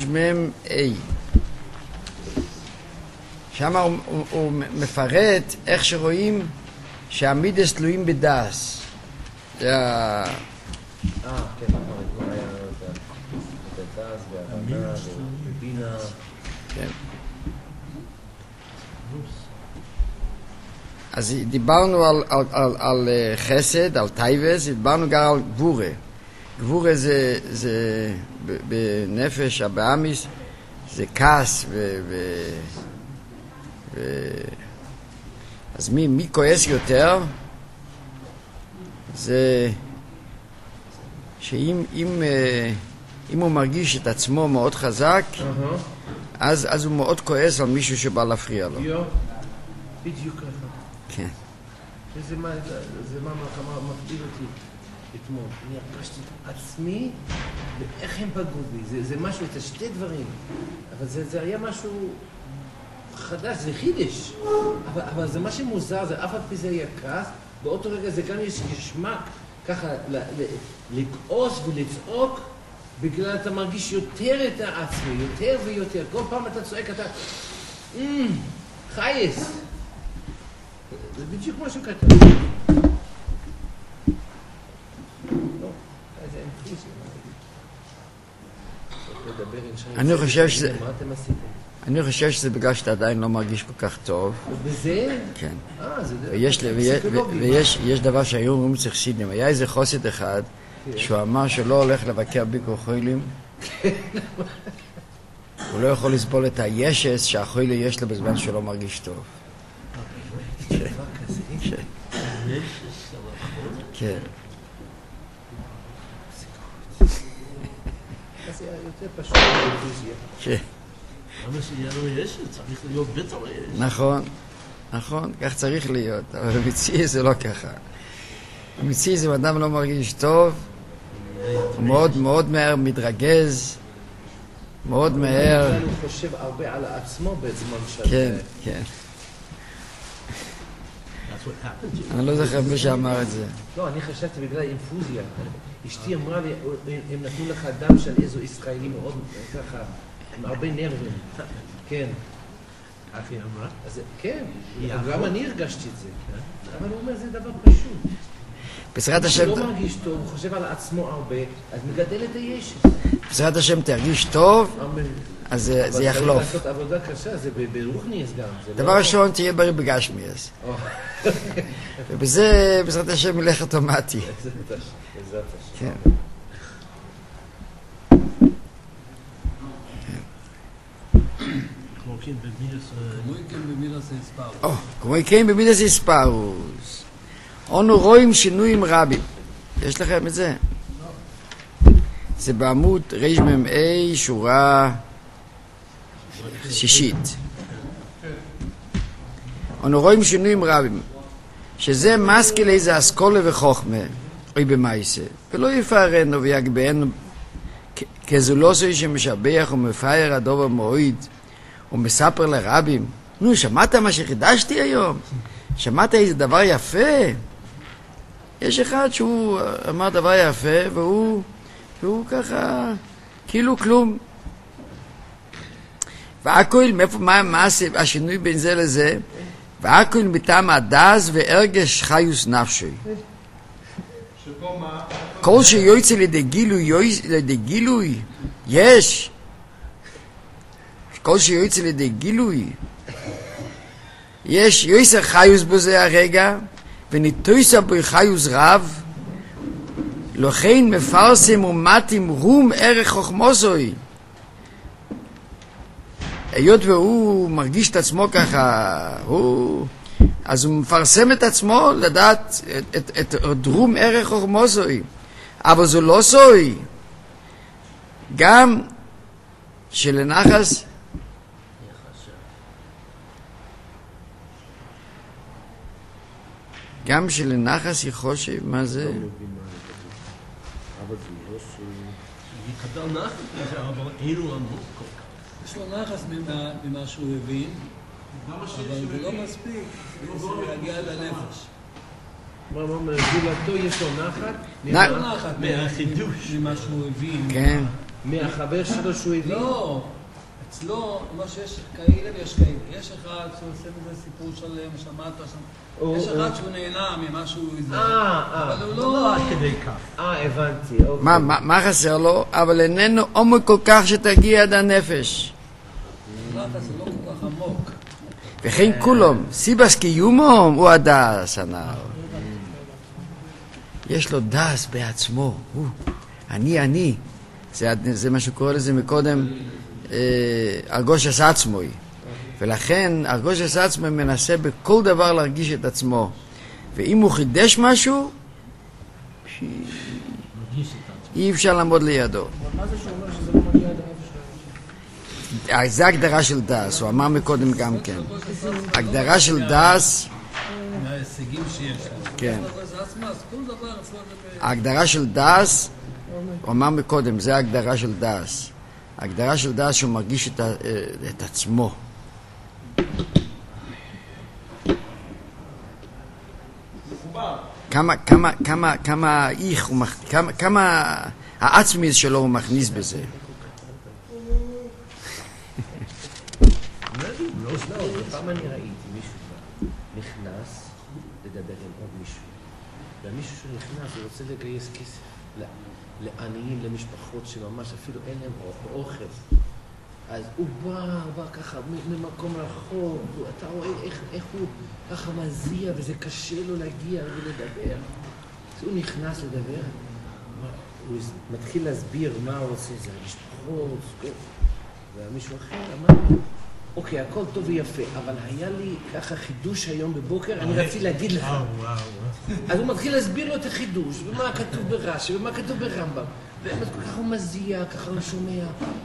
רמ"א. שם הוא מפרט איך שרואים שהמידס תלויים בדס. זה ה... כן, כבר היה את הדס והבנה ובינה. כן. אז דיברנו על חסד, על טייבס, דיברנו גם על גבורה. גבורה זה בנפש, הבאמיס, זה כעס אז מי כועס יותר? זה שאם הוא מרגיש את עצמו מאוד חזק, אז הוא מאוד כועס על מישהו שבא להפריע לו. בדיוק ככה. כן. זה מה מפעיל אותי אתמול. אני הרגשתי את עצמי ואיך הם פגעו בי. זה משהו, זה שתי דברים. אבל זה היה משהו חדש, זה חידש. אבל זה משהו מוזר, זה אף פעם זה היה כעס. באותו רגע זה גם יש גשמק, ככה לכעוס ולצעוק, בגלל אתה מרגיש יותר את העצמי, יותר ויותר. כל פעם אתה צועק, אתה... חייס. זה בדיוק משהו קטן. אני חושב שזה בגלל שאתה עדיין לא מרגיש כל כך טוב. וזה? כן. ויש דבר שהיום אומרים צריך סידים. היה איזה חוסד אחד שהוא אמר שלא הולך לבקר ביקור חולים. הוא לא יכול לסבול את הישס שהחולי יש לו בזמן שלא מרגיש טוב. כן. זה יותר פשוט בטלוויזיה. כן. למה שיהיה לו יש? צריך להיות בטח יש. נכון, כך צריך להיות. אבל במציא זה לא ככה. במציא זה אדם לא מרגיש טוב, הוא מאוד מהר מתרגז, מאוד מהר. הוא חושב הרבה על עצמו בזמן של... כן. אני לא זוכר מי שאמר את זה. לא, אני חשבתי בגלל אינפוזיה. אשתי אמרה לי, הם נתנו לך דם של איזו ישראלי מאוד ככה, עם הרבה נרבים. כן. אחי אמרה? כן, גם אני הרגשתי את זה. אבל הוא אומר, זה דבר פשוט. בעזרת השם... הוא לא מרגיש טוב, הוא חושב על עצמו הרבה, אז מגדל את הישס. בעזרת השם תרגיש טוב, אז זה יחלוף. אבל לעשות עבודה קשה, זה ברוחניאס גם. דבר ראשון, תהיה בריא בגשמיאס. ובזה, בעזרת השם, ילך אוטומטי. בעזרת השם. כן. כמו כן במידס איספארוס. אנו רואים שינויים רבים. יש לכם את זה? זה בעמוד רמ"א שורה שישית. אנו רואים שינויים רבים. שזה מסקיל איזה אסכולה וחוכמה, אוי במייסה, ולא יפארנו ויגבנו כזולוסוי שמשבח ומפייר הדובר מועיד ומספר לרבים. נו, שמעת מה שחידשתי היום? שמעת איזה דבר יפה? יש אחד שהוא אמר דבר יפה והוא ככה כאילו כלום. והכל, מה השינוי בין זה לזה? והכל מטעם הדס והרגש חיוס נפשי. כל שיוצא לידי גילוי, יש. כל שיוצא לידי גילוי, יש יוצא חיוס בזה הרגע, וניטויסה בו חיוס רב, לכן מפרסם ומתים רום ערך חוכמוסוי. היות והוא מרגיש את עצמו ככה, אז הוא מפרסם את עצמו לדעת את דרום ערך חוכמוסוי. אבל זה לא סוי. גם שלנחס גם שלנחס יחושב מה זה? אבל זה לא סוי. יקבל נחס, אבל אילו עמוק. יש לו נחס ממה שהוא הבין, אבל זה לא מספיק, זה להגיע לנפש. גדולתו יש לו נחת? נחת מהחידוש, ממה שהוא הבין. כן. מהחבר שלו שהוא הביא? לא, אצלו, מה שיש כאלה ויש כאלה. יש אחד שעושה בזה סיפור שלם, שמעת שם. יש אחד שהוא נהנה ממשהו איזה. אבל הוא לא עד כדי כך. הבנתי. מה חסר לו? אבל איננו עומק כל כך שתגיע עד הנפש. זה לא כל כך עמוק. וכן כולם, סיבס קיומום הוא הדס הנער. יש לו דס בעצמו, אני. זה מה שקורא לזה מקודם, ארגושס עצמוי. ולכן ארגושס עצמוי מנסה בכל דבר להרגיש את עצמו. ואם הוא חידש משהו, אי אפשר לעמוד לידו. מה זה שאומר שזה לא מגיע עד הנפש? זה הגדרה של דס, הוא אמר מקודם גם כן. הגדרה של דס, מההישגים שיש. כן. ההגדרה של דס, הוא אמר מקודם, זה ההגדרה של דס. ההגדרה של דס שהוא מרגיש את עצמו. כמה איך, כמה העצמי שלו הוא מכניס בזה. פעם אני ראיתי מישהו נכנס לדבר עם עוד מישהו, והמישהו שנכנס הוא רוצה לגייס כסף לעניים, למשפחות שממש אפילו אין להם אוכל. אז הוא בא ככה ממקום רחוק, אתה רואה איך הוא ככה מזיע וזה קשה לו להגיע ולדבר. אז הוא נכנס לדבר, הוא מתחיל להסביר מה הוא עושה, זה המשפחות, ומישהו אחר אמר, אוקיי, הכל טוב ויפה, אבל היה לי ככה חידוש היום בבוקר, אני רציתי להגיד לך. אז הוא מתחיל להסביר לו את החידוש, ומה כתוב ברש"י, ומה כתוב ברמב"ם. באמת ככה הוא מזיע, ככה הוא שומע.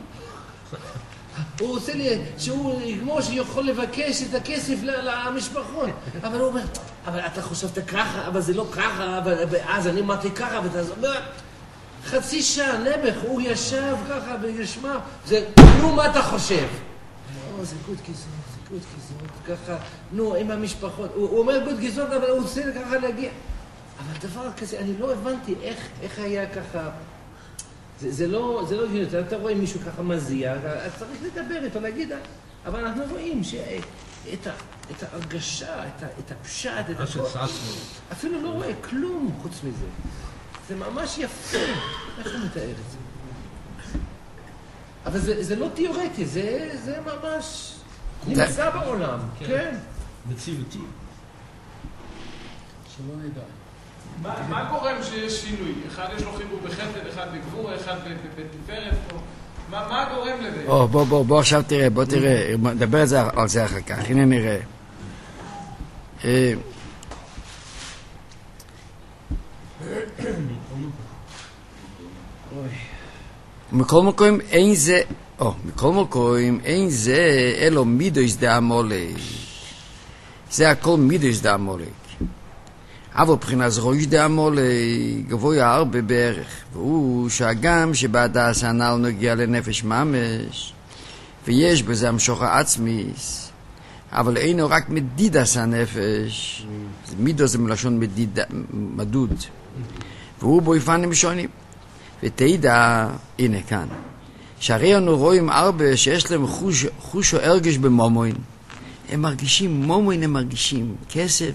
הוא עושה לי שהוא יגמור שיכול לבקש את הכסף למשפחות. אבל הוא אומר, אבל אתה חושבת ככה, אבל זה לא ככה, אז אני אמרתי ככה, ואתה אומר, חצי שעה נעבך, הוא ישב ככה וישמע, זה, נו, מה אתה חושב? זה גוד גזרות, ככה, נו, עם המשפחות. הוא אומר גוד גזרות, אבל הוא רוצה ככה להגיע. אבל דבר כזה, אני לא הבנתי איך היה ככה. זה לא הגיוני, אתה רואה מישהו ככה מזיע, אתה צריך לדבר איתו, להגיד, אבל אנחנו רואים את ההרגשה, את הפשט, את הכל. אפילו לא רואה כלום חוץ מזה. זה ממש יפה. איך הוא מתאר את זה? אבל זה לא תיאורטי, זה ממש נמצא בעולם, כן. מציאותי. שלא נדע. מה גורם שיש שינוי? אחד יש לו חיבור בחסד, אחד בגבורה, אחד בתפארת? מה גורם לזה? בוא עכשיו תראה, נדבר על זה אחר כך, הנה נראה. מכל מקום אין זה אלו מידוס דאמולק. זה הכל מידוס דאמולק. אבל בחינת ראש דאמולק גבוה הרבה בערך, והוא שהגם שבהדס הנ"ל נוגע לנפש ממש, ויש בזה המשוך העצמיס, אבל אינו רק מדידס הנפש, מידוס זה מלשון מדוד, והוא באופנים שונים. ותדע, הנה כאן, שהרי אנו רואים הרבה שיש להם חוש או הרגש במומוין. הם מרגישים, מומוין הם מרגישים. כסף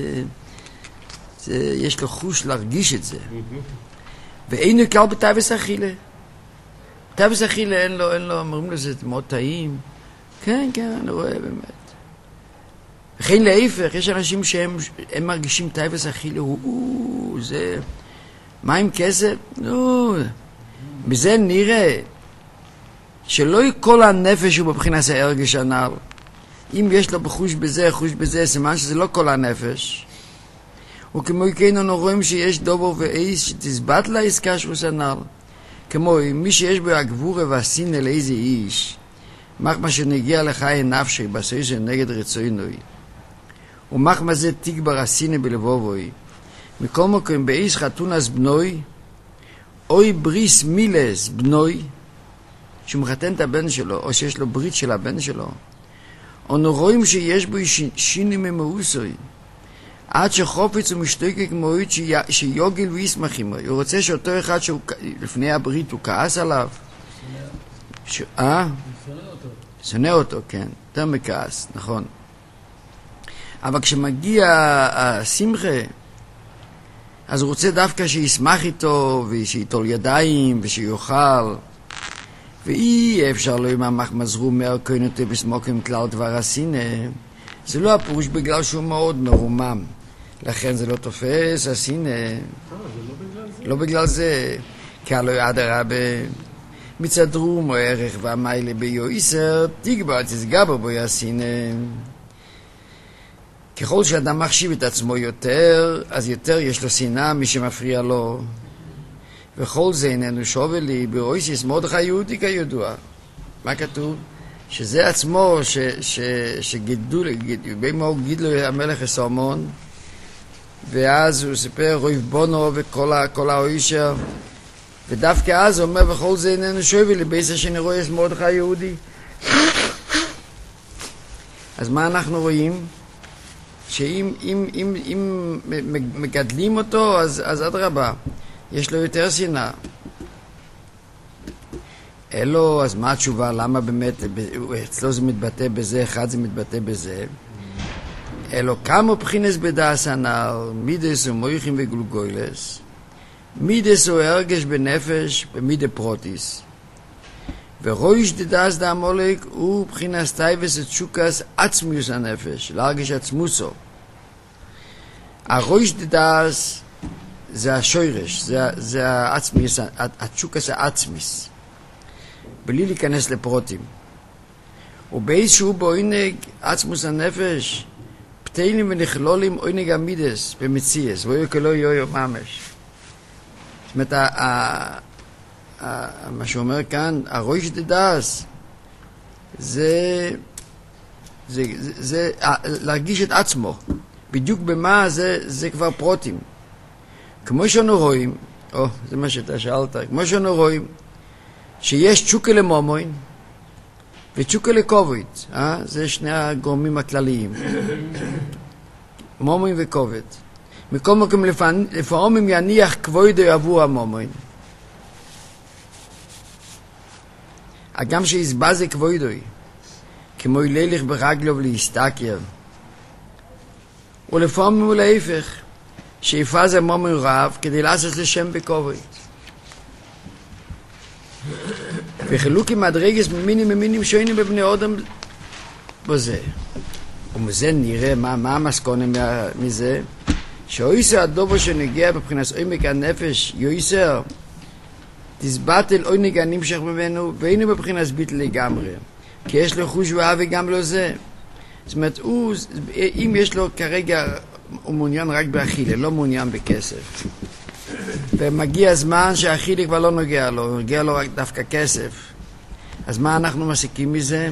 יש לו חוש להרגיש את זה. ואינו קל בתאווס אכילה. תאווס אכילה אין לו, אומרים לזה, זה מאוד טעים. כן, אני רואה באמת. וכן להיפך, יש אנשים שהם מרגישים תאווס אכילה, זה... מה עם כסף? בזה נראה שלא כל הנפש הוא בבחינת ההרגש הנ"ל. אם יש לו חוש בזה, סימן שזה לא כל הנפש. וכמו כן אנו רואים שיש דובר ואיס שתסבט לה עסקה שוס הנ"ל. כמו מי שיש בו הגבורה והסינא לאיזה איש, מחמה שנגיע לחיי נפשי בסויסו נגד רצוינוי. ומחמה זה תגבר הסינא בלבובוי. מכל מקום באיס חתונס בנוי, אוי בריס מילס בנוי, שהוא מחתן את הבן שלו, או שיש לו ברית של הבן שלו, אנו רואים שיש בו שיני ממאוסוי, עד שחופץ ומשתוקק מועיד שיוגל וישמח עמו. הוא רוצה שאותו אחד שלפני הברית הוא כעס עליו, שונא אותו, כן, יותר מכעס, נכון. אבל כשמגיע השמחה, אז הוא רוצה דווקא שישמח איתו, ושיטול ידיים, ושיוכל. ואי אפשר לו עם המחמזרו מהרקוינותי בסמוקים כלל דבר הסינא. זה לא הפירוש בגלל שהוא מאוד מרומם. לכן זה לא תופס, הסינא. לא בגלל זה. כי הלא אדרבה, מצד רום או ערך והמיילה ביועיסר, תגבר תסגבר בו הסינא. ככל שאדם מחשיב את עצמו יותר, אז יותר יש לו שנאה מי שמפריע לו. וכל זה איננו שווה לי ברויסיס מרדכי יהודי כידוע. מה כתוב? שזה עצמו שגידלו, בימו גידלו המלך סולומון, ואז הוא סיפר רויב בונו וכל האוישר, ודווקא אז הוא אומר וכל זה איננו שווה לי בייסר שאני רואה את מרדכי יהודי. אז מה אנחנו רואים? שאם מגדלים אותו, אז אדרבה, יש לו יותר שנאה. אלו, אז מה התשובה? למה באמת, אצלו זה מתבטא בזה, אחד זה מתבטא בזה. אלו, כמה בחינס בדעס הנער, מידס ומויכים וגלוגוילס, מידס הוא הרגש בנפש, במידה פרוטיס. ורויש דדעס דעמולק הוא בחינס טייבס את שוקס עצמיוס הנפש, להרגש עצמוסו. הרויש דדעס זה השוירש, זה העצמיס, התשוקס העצמיס, בלי להיכנס לפרוטים. ובאיזשהו בעונג עצמוס הנפש, פתילים ונכלולים עונג המידס במציאס, ואוי כלא יויו ממש. זאת אומרת, מה שאומר כאן, הרויש דדעס, זה להרגיש את עצמו. בדיוק במה זה כבר פרוטים. כמו שאנו רואים, זה מה שאתה שאלת, כמו שאנו רואים, שיש צ'וקה למומוין וצ'וקה לקובית, זה שני הגורמים הכלליים, מומוין וקובית. מכל מקום לפעמים יניח כבוידו עבור המומוין. גם שיסבזה כבוידוי, כמו ילך ברגלו ולהסתכר. ולפעמים הוא להפך, שיפה זה מומין רב כדי לעשות לשם בקובית. וחילוקים מדרגס ממינים שונים בבני אדם בזה. ומזה נראה מה המסקונה מזה, שאויסר הדובו שנגיע בבחינת עומק הנפש, יויסר, תסבטל עונג הנמשך ממנו, ואינו בבחינת ביטל לגמרי. כי יש לו חוש ואהבה גם לא זה. זאת אומרת, אם יש לו כרגע, הוא מעוניין רק באכילה, לא מעוניין בכסף. ומגיע הזמן שהאכילה כבר לא נוגע לו, נוגע לו רק דווקא כסף. אז מה אנחנו מסיקים מזה?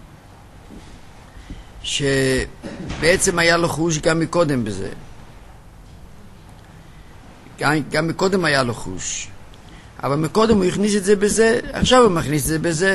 שבעצם היה לו חוש גם מקודם בזה. גם מקודם היה לו חוש. אבל מקודם הוא הכניס את זה בזה, עכשיו הוא מכניס את זה בזה.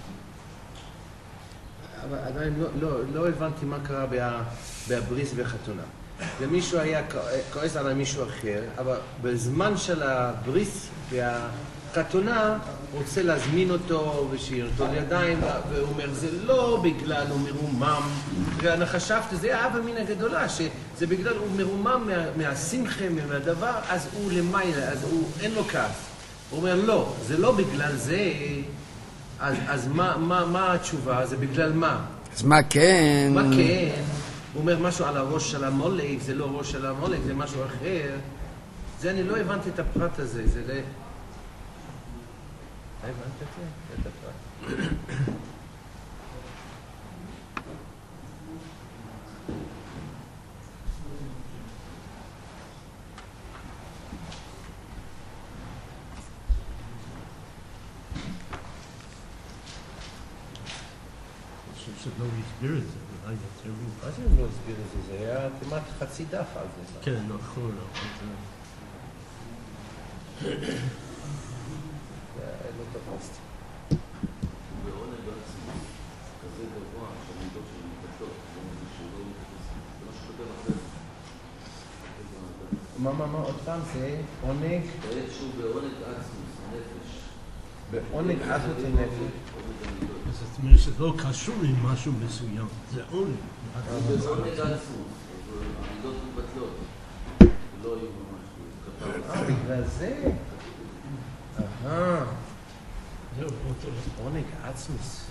אבל עדיין לא הבנתי מה קרה בבריס וחתונה. למישהו היה כועס על מישהו אחר, אבל בזמן של הבריס והחתונה הוא רוצה להזמין אותו ושירתו לידיים, והוא אומר, זה לא בגלל הוא מרומם, ואני חשבתי, זה אהבה מן הגדולה, שזה בגלל הוא מרומם מהשמחה, מהדבר, אז הוא למעלה, אז אין לו כעס. הוא אומר, לא, זה לא בגלל זה, אז מה התשובה? זה בגלל מה? אז מה כן? מה כן? הוא אומר משהו על הראש של המולק, זה לא ראש של המולק, זה משהו אחר. זה אני לא הבנתי את הפרט הזה, זה לא... הבנת את הפרט? שלא הסביר את זה, אולי יותר מבין. מה זה לא הסביר את זה? זה היה כמעט חצי דף על זה. כן, נכון. זה לא תפסתי. בעונג עצמי, כזה גבוה, שהמידות של מתקשות, זה שלא מתקשות, זה מה שכתב אחרי. מה, עוד פעם זה עונג? שהוא בעונג עצמי, הנפש. בעונג עצמות הנפש. זאת אומרת שזה לא קשור עם משהו מסוים, זה עונג. זה עונג עצמות, העמידות מתבטלות. לא יהיו ממש. בגלל זה? זהו, אותו. עונג עצמוס.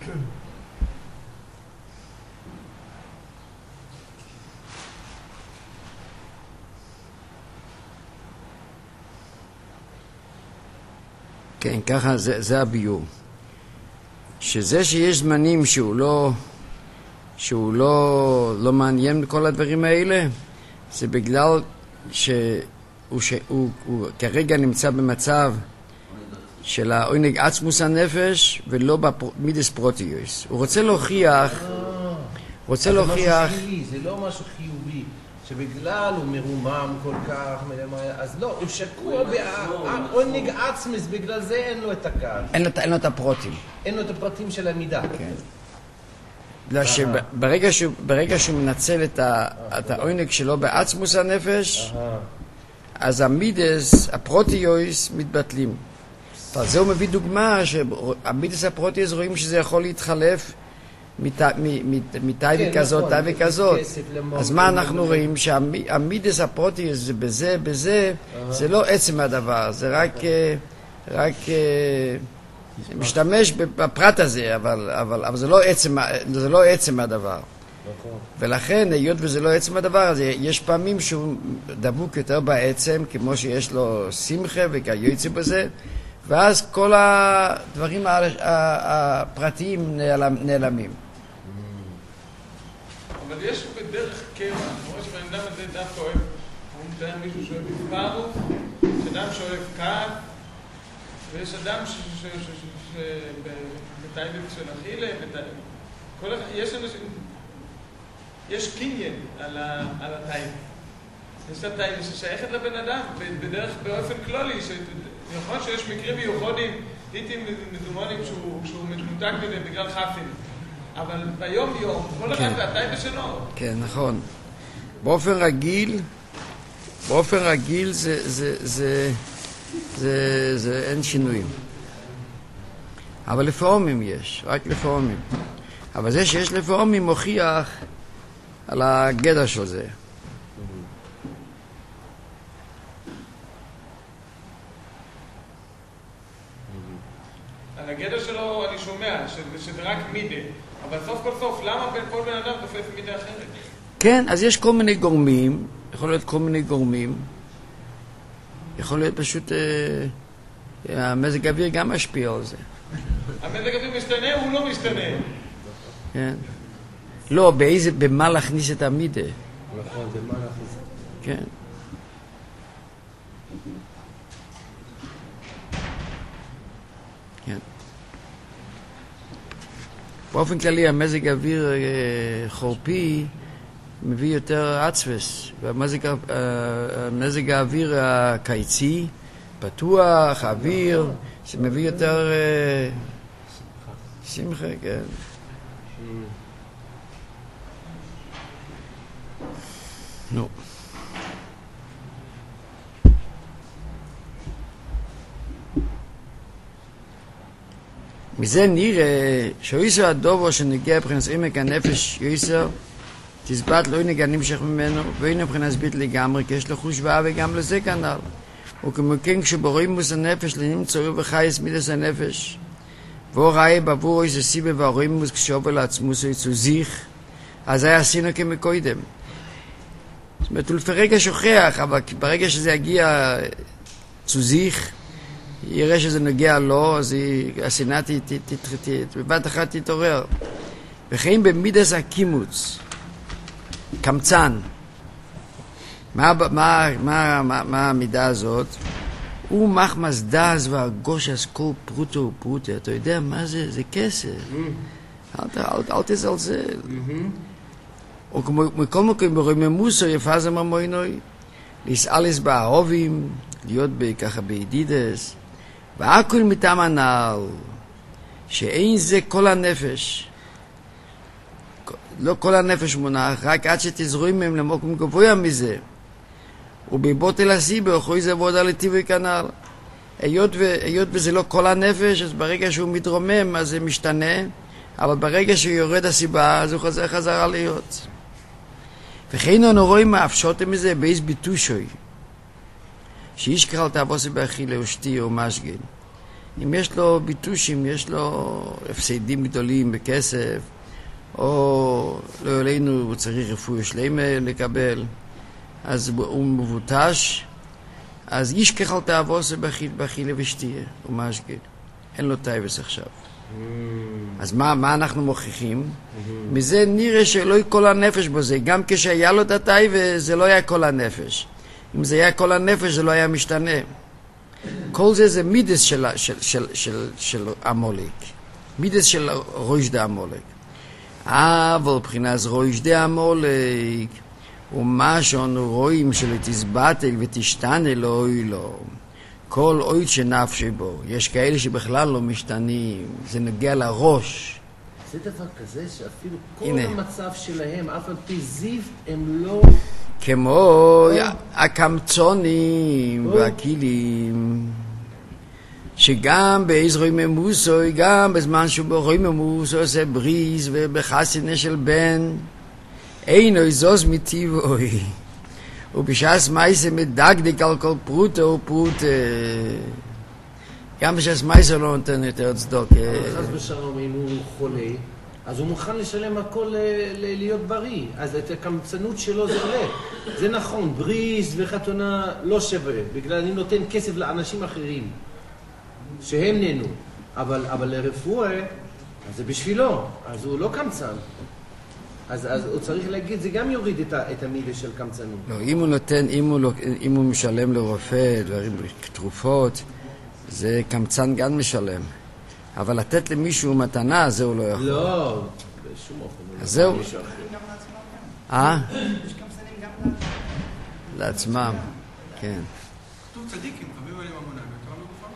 כן, ככה זה הביור. שזה שיש זמנים שהוא לא מעניין בכל הדברים האלה, זה בגלל שהוא כרגע נמצא במצב של העונג עצמוס הנפש ולא במידס פרוטיוס. הוא רוצה להוכיח, זה משהו שלילי, זה לא משהו חיובי, שבגלל הוא מרומם כל כך, אז לא, הוא שקוע בעונג עצמוס, בגלל זה אין לו את הכעס. אין לו את הפרוטים. אין לו את הפרטים של המידה. כן. לא, שברגע שהוא מנצל את העונג שלו בעצמוס הנפש, אז המידס, הפרוטיוס, מתבטלים. על זה הוא מביא דוגמה שהמידס הפרוטיוס רואים שזה יכול להתחלף מתאי וכזאת, תאי וכזאת. אז מה אנחנו רואים? שהמידס הפרוטיוס זה בזה, זה לא עצם הדבר, זה רק משתמש בפרט הזה, אבל זה לא עצם הדבר. ולכן, היות וזה לא עצם הדבר, אז יש פעמים שהוא דבוק יותר בעצם, כמו שיש לו שמחה וכיוצא בזה, ואז כל הדברים הפרטיים נעלמים. אבל יש בדרך קבע, אני רואה שבן אדם הזה דווקא אוהב, הוא מתאר מישהו שאוהב פרו, יש אדם שאוהב כעב, ויש אדם בטייבט של אכילה, יש קניין על הטייבט. יש הטייבט ששייכת לבן אדם, באופן כללי, נכון שיש מקרים מיוחדים, איתים מזומונים שהוא מותק בגלל חפים. אבל ביום יום, כל אחד והטייבט שלו. כן, נכון. באופן רגיל זה אין שינויים. אבל לפעמים יש, רק לפעמים. אבל זה שיש לפעמים מוכיח על הגדע של זה. על הגדע שלו אני שומע שזה רק מידה. אבל סוף כל סוף, למה בין כל בן אדם תופס מידה אחרת? כן, אז יש כל מיני גורמים, יכול להיות כל מיני גורמים, יכול להיות פשוט, המזג האוויר גם משפיע על זה. המזג האוויר משתנה, הוא לא משתנה. כן. לא, במה להכניס את המידה. נכון, במה להכניס. כן. כן. באופן כללי, המזג האוויר חורפי מביא יותר עצבס, והמזג האוויר הקיצי, פתוח, האוויר, זה מביא יותר שמחה, כן. נו. מזה נראה שאיסר הדובו שנגיע מבחינת עמק הנפש יסר תסבט לא ינגע נמשך ממנו ואין מבחינת סבית לגמרי כי יש לו חושבה וגם לזה כנ"ל וכמוכן כשבורים מוס הנפש לנמצאו וחייס מידס הנפש והוא ראה בעבור איזה סיבה והרואים מוס כשאובל לעצמוס יצאו זיך אז היה עשינו כמקוידם זאת אומרת הוא לפרגע שוכח אבל ברגע שזה יגיע צוזיך יראה שזה נוגע לו, אז השנאה בבת אחת תתעורר. וכן במידס הקימוץ, קמצן. מה המידה הזאת? הוא מחמס דאז והרגוש אסקו פרוטו ופרוטה. אתה יודע מה זה? זה כסף. אל תזלזל. או מכל מקום ברוממוסו יפז הממוינוי, להסעלס באהובים, להיות ככה בידידס, והכל מטעם הנעל, שאין זה כל הנפש, לא כל הנפש מונח, רק עד שתזרועים מהם למוקם גבוה מזה, ובבוטל הסיבה, אחוי זה ועוד על הטיבי כנעל. היות וזה לא כל הנפש, אז ברגע שהוא מתרומם אז זה משתנה, אבל ברגע שהוא יורד הסיבה אז הוא חוזר חזרה להיות. וכן אנו רואים הפשוט מזה בייס ביטושוי, שאיש קרא תעבוסי באכילה או שתייה או משגן. אם יש לו ביטושים, יש לו הפסדים גדולים בכסף, או לא עלינו הוא צריך רפואי שלם לקבל, אז הוא מבוטש, אז איש ככל תעבוסי באכילה ושתייה או משגן. אין לו טייבס עכשיו. אז מה אנחנו מוכיחים? מזה נראה שלא יהיה כל הנפש בזה. גם כשהיה לו את הטייבס זה לא היה כל הנפש. אם זה היה כל הנפש זה לא היה משתנה. כל זה מידס של המולק. מידס של ראש דה המולק. אבל מבחינת ראש דה המולק, ומה שאנו רואים שלתסבטל ותשתנה לא אוי לו. כל אוי שנפשי בו. יש כאלה שבכלל לא משתנים. זה נגיע לראש. זה דבר כזה שאפילו כל המצב שלהם, אף על פי זיו, הם לא... כמו הקמצונים והכילים, שגם בעזרוי ממוסוי, גם בזמן שהוא ברוי ממוסוי עושה בריז ובחסינה של בן, אינו זוז מטיבוי, ובשעס מייסה מדגדק על כל פרוטה ופרוטה. גם בשעס מייסה לא נותן יותר צדוק. חס ושלום, אם הוא חולה, אז הוא מוכן לשלם הכל להיות בריא. אז את הקמצנות שלו זה עולה. זה נכון, בריס וחתונה לא שווה, בגלל אני נותן כסף לאנשים אחרים, שהם נהנו. אבל לרפואה, אז זה בשבילו, אז הוא לא קמצן. אז הוא צריך להגיד, זה גם יוריד את המידה של קמצנות. לא, אם הוא נותן, אם הוא משלם לרופא, דברים, תרופות, זה קמצן גם משלם. אבל לתת למישהו מתנה, זה הוא לא יכול. לא, בשום אופן. אז זהו. יש קמצנים גם לעצמם, כן. כתוב צדיקים, חביב עליהם אמונה, ותורה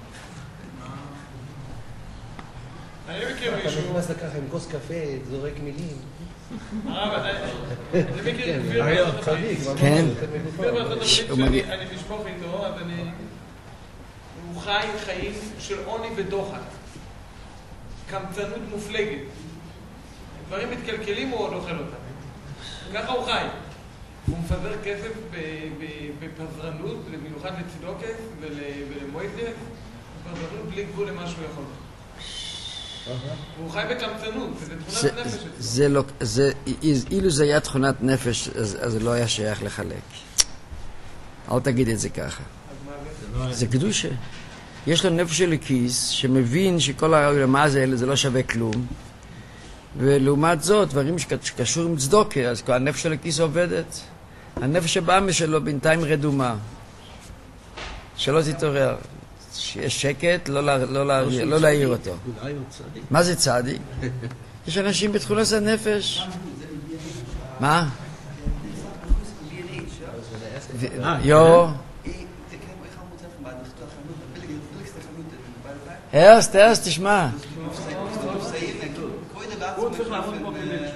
מגופה. אני מכיר מישהו... אתה נכנס לככה עם כוס קפה, זורק מילים. הרב, אני מכיר כפיר בארצות הברית. כן. כפיר בארצות הברית שאני משפוך איתו, אז הוא חי חיים של עוני ודוחק. קמצנות מופלגת. דברים מתקלקלים הוא עוד אוכל אותם. ככה הוא חי. הוא מפזר כסף בפזרנות, במיוחד לצדוקת ולמוידלת, בפזרנות בלי גבול למה שהוא יכול. הוא חי בקמצנות, וזה תכונת נפש. אילו זה היה תכונת נפש, אז זה לא היה שייך לחלק. אל תגיד את זה ככה. זה קדושה. יש לו נפש של כיס, שמבין שכל העולמה זה לא שווה כלום, ולעומת זאת, דברים שקשור עם צדוקה, אז כל הנפש של הכיס עובדת. הנפש שבאמה שלו בינתיים רדומה. שלא תתעורר. שיש שקט, לא להעיר אותו. מה זה צדיק? יש אנשים בתכונת הנפש. מה? יו. הרסט, תשמע. הוא צריך לעמוד פה במילים.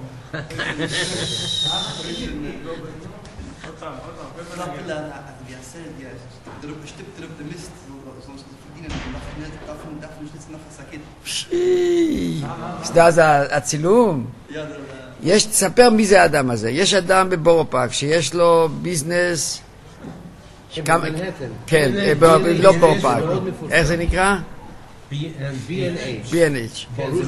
זה הצילום. תספר מי זה האדם הזה. יש אדם בבורופאק שיש לו ביזנס, כן, לא בורופאק, איך זה נקרא? B&H.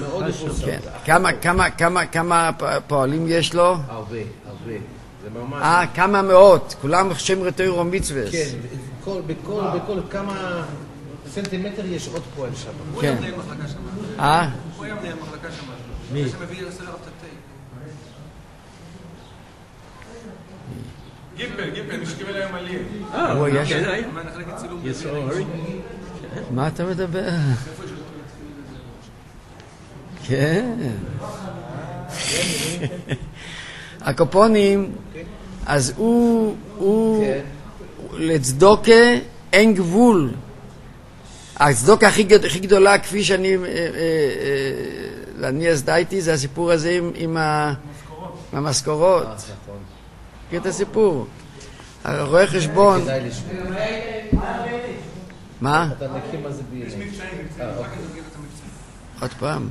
כמה פועלים יש לו? הרבה. כמה מאות, כולם שמרי תורה ומצוות. כן, בכל כמה סנטימטר יש עוד פועל שם. הוא היה מנהל מחלקה שם. הוא היה מנהל מחלקה שם. מי? שמביא עושה לרב תתי. גימפל, משקיעים אליהם עלייה. הוא יש? מה נחלק צילום? מה אתה מדבר? כן. הקופונים, אז הוא לצדוקה אין גבול. הצדוקה הכי גדולה, כפי שאני הסדייתי, זה הסיפור הזה עם המשכורות. מכיר את הסיפור? רואה חשבון. מה? אתה מכיר מה זה יש B&H? מבצעים, עוד פעם.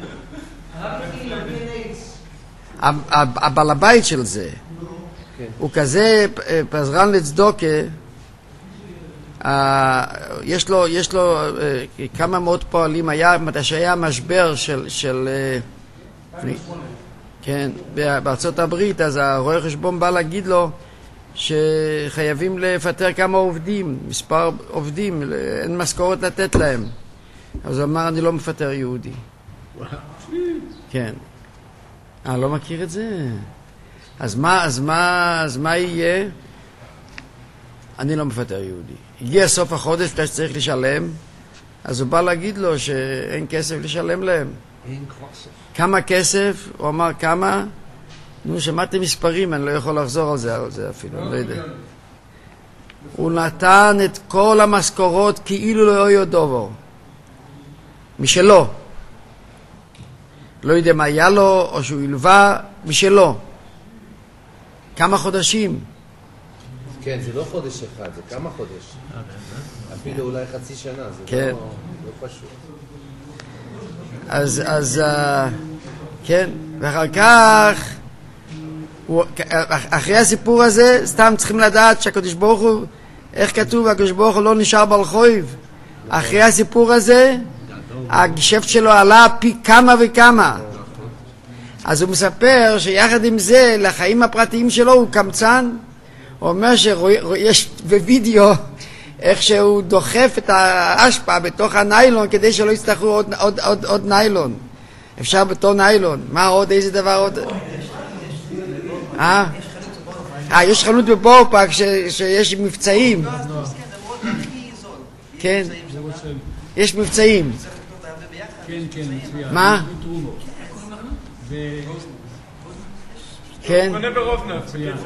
הבעל הבית של זה, הוא כזה פזרן לצדוקה, יש לו כמה מאות פועלים, מתי שהיה משבר של כן, בארצות הברית, אז הרואה חשבון בא להגיד לו שחייבים לפטר כמה עובדים, מספר עובדים, אין משכורת לתת להם. אז הוא אמר, אני לא מפטר יהודי. כן. לא מכיר את זה? אז מה יהיה? אני לא מפטר יהודי. הגיע סוף החודש שצריך לשלם, אז הוא בא להגיד לו שאין כסף לשלם להם. אין כסף. כמה כסף? הוא אמר כמה? נו, שמעתי מספרים, אני לא יכול לחזור על זה אפילו, אני לא יודע. הוא נתן את כל המשכורות כאילו לא היו דובר. משלו. לא יודע מה היה לו, או שהוא ילווה, משלו. כמה חודשים. כן, זה לא חודש אחד, זה כמה חודש. אפילו אולי חצי שנה, זה כן. לא פשוט. אז כן, ואחר כך, אחרי הסיפור הזה, סתם צריכים לדעת שהקדוש ברוך הוא, איך כתוב, הקדוש ברוך הוא לא נשאר בעל חויב. אחרי הסיפור הזה, הגשפט שלו עלה פי כמה וכמה. אז הוא מספר שיחד עם זה, לחיים הפרטיים שלו הוא קמצן. הוא אומר שיש בווידאו איך שהוא דוחף את האשפה בתוך הניילון כדי שלא יצטרכו עוד ניילון. אפשר בתור ניילון. מה עוד? איזה דבר עוד? יש חנות בבורפאק שיש מבצעים. כן, יש מבצעים. כן, מצוין. מה? כן. קונה ברובנה.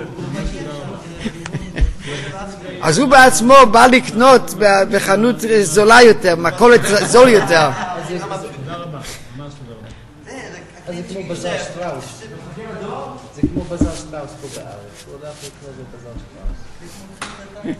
אז הוא בעצמו בא לקנות בחנות זולה יותר, מכולת זול יותר. תודה רבה, ממש תודה רבה. זה כמו בזאר שטראוס. זה כמו בזאר שטראוס פה בארץ. הוא הולך לקנות בבזאר שטראוס.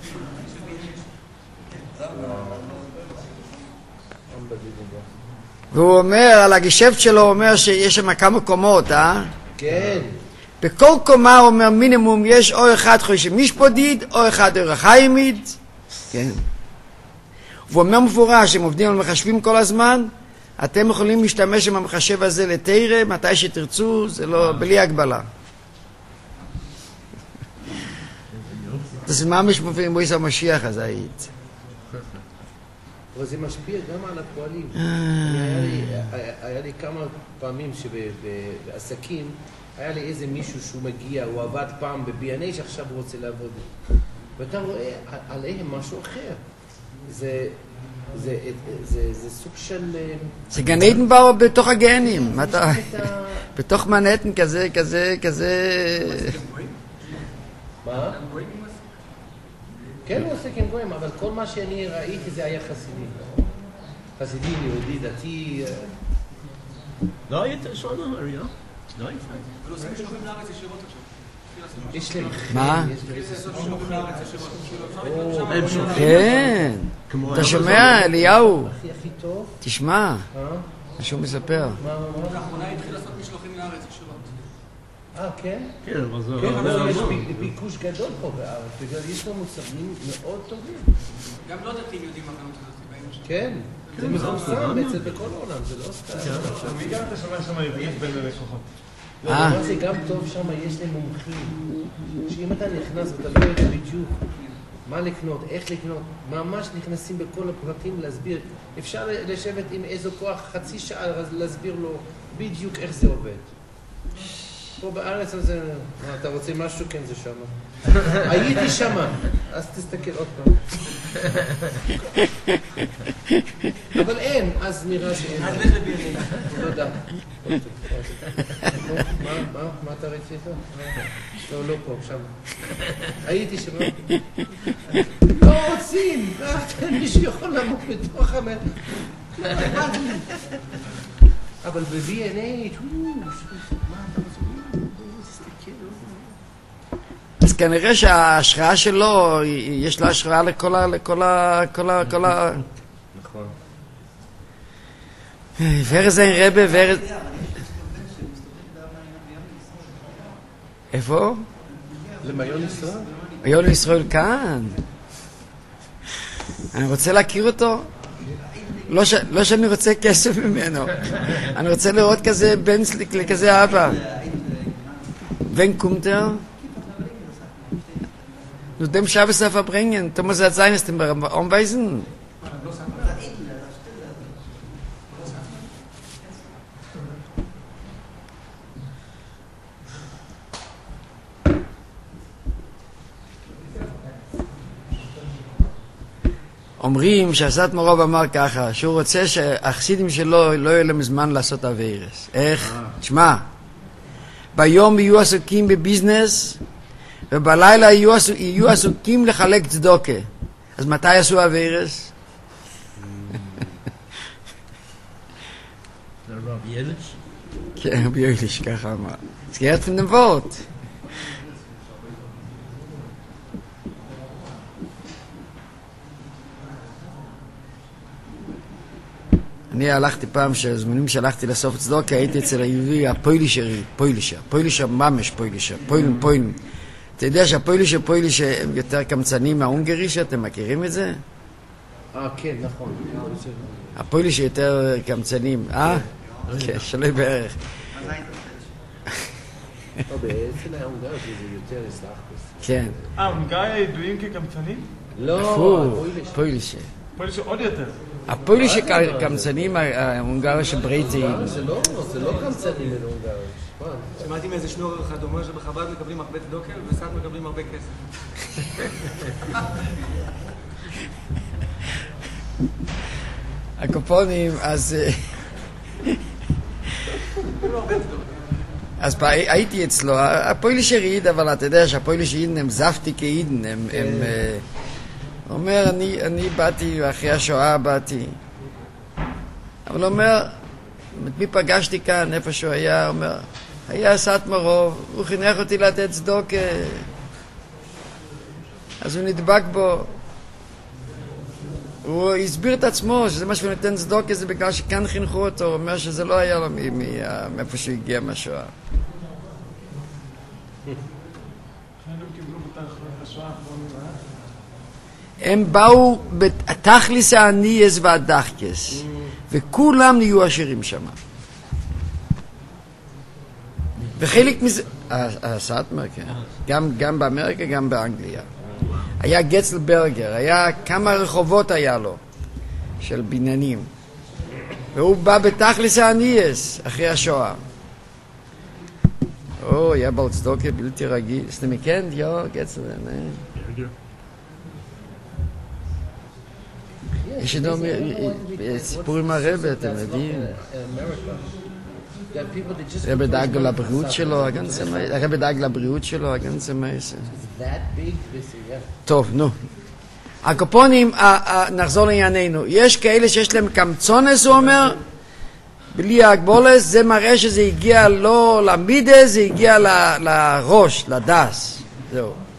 והוא אומר, על הגשפט שלו, הוא אומר שיש שם כמה קומות, כן. בכל קומה הוא אומר מינימום יש או אחד חושב משפודיד או אחד רחיימיד. כן. והוא אומר מפורש, הם עובדים על מחשבים כל הזמן, אתם יכולים להשתמש עם המחשב הזה לתירה, מתי שתרצו, זה לא, בלי הגבלה. אז מה משמעותים מויס המשיח הזה היית? אבל זה משפיע גם על הפועלים. היה לי כמה פעמים שבעסקים, היה לי איזה מישהו שהוא מגיע, הוא עבד פעם ב-B&H, עכשיו הוא רוצה לעבוד. ואתה רואה עליהם משהו אחר. זה סוג של... זה גן עדן באו בתוך הגנים. בתוך מנהטן כזה... מה? כן, הוא עושה כן גויים, אבל כל מה שאני ראיתי זה היה חסידי. חסידי, יהודי, דתי... לא היית שונה, אריה? לא היית. אבל עושים משלוחים לארץ ישירות עכשיו. יש להם... מה? משלוחים לארץ ישירות. כן. אתה שומע, אליהו? הכי טוב. תשמע, מה שהוא מספר. לאחרונה התחיל לעשות משלוחים לארץ ישירות. כן? כן, אבל זה... כן, אבל יש ביקוש גדול פה בארץ, בגלל יש לנו מוצרים מאוד טובים. גם לא דתיים יודעים מה חנות הזאת. כן, זה מפורסם אצל בכל העולם, זה לא סתם. וגם אתה שומע שם עברית בין הלקוחות. לא, זה גם טוב שם, יש להם מומחים. שאם אתה נכנס ואתה לא יודע בדיוק מה לקנות, איך לקנות, ממש נכנסים בכל הפרטים להסביר. אפשר לשבת עם איזו כוח חצי שעה להסביר לו בדיוק איך זה עובד. פה בארץ הזה, אתה רוצה משהו? כן, זה שמה. הייתי שמה, אז תסתכל עוד פעם. אבל אין, אז נראה שאין. אז לך לבירים. תודה. מה אתה רצית? לא פה, שם. הייתי שמה. לא רוצים, מישהו יכול למות בתוך המ... אבל ב-B&H, מה אתה רוצה? כנראה שההשראה שלו, יש לה השראה לכל ה... נכון. ורז אין רבה, ורז... איפה? למיון ישראל? מיון ישראל כאן. אני רוצה להכיר אותו. לא שאני רוצה כסף ממנו. אני רוצה לראות כזה בן שלי, כזה אבא. ון קומטר? Du dem Schabes verbringen. Du musst jetzt sein, ist dem Umweisen. אומרים שהסת מרוב אמר ככה, שהוא רוצה שהחסידים שלו לא יהיה להם זמן לעשות אביירס. איך? תשמע, ביום יהיו עסוקים בביזנס, ובלילה יהיו עסוקים לחלק צדוקה. אז מתי עשו אביירס? זה רב ילש? כן, רב ילש, ככה אמר. Es gehört von dem Wort. אני הלכתי פעם, שהזמנים שהלכתי לסוף צדוקה, הייתי אצל היהודי הפוילישרי, פוילישר ממש פוילישר, פוילן. אתה יודע שהפוילישר הם יותר קמצנים מההונגרי, שאתם מכירים את זה? כן, נכון. הפוילישר יותר קמצנים, כן, שלא בערך. אצל ההונגרי זה יותר אסלאחוס. כן. ההונגריה ידועים כקמצנים? לא, פוילישר. פוילישר עוד יותר. הפוילישר קמצנים, ההונגריה שברייטים. זה לא קמצנים להונגריה. שמעתי מאיזה שנור אחד, אומר שבחב"ד מקבלים הרבה צדוקה וסת מקבלים הרבה כסף. הקופונים, אז הייתי אצלו, הפוילישר עיד, אבל אתה יודע שהפוילישר עיד הם זפתי כעידן, הם אומר, אני באתי, אחרי השואה באתי, אבל אומר, מי פגשתי כאן, איפה שהוא היה, אומר, היה סת מרוב, הוא חינך אותי לתת צדוקה, אז הוא נדבק בו, הוא הסביר את עצמו שזה מה שהוא נותן צדוקה, זה בגלל שכאן חינכו אותו, הוא אומר שזה לא היה לו מאיפה שהוא הגיע מהשואה. הם באו בתכליס העניאס והדחקס, וכולם נהיו עשירים שם. וחלק מזה, הסאטמר, כן, גם באמריקה, גם באנגליה. היה גצלברגר, היה כמה רחובות היה לו, של בניינים. והוא בא בתכליס העניאס, אחרי השואה. היה בעל צדוקה בלתי רגיל. סתם מכן, גצל, יש לנו סיפור עם הרב, אתם יודעים. הרב דאג לבריאות שלו, הרב דאג לבריאות שלו, הגנצה מייסה. טוב, נו. הקופונים, נחזור לענייננו. יש כאלה שיש להם קמצונס, הוא אומר, בלי הגבולס, זה מראה שזה הגיע לא למידה, זה הגיע לראש, לדס. זהו.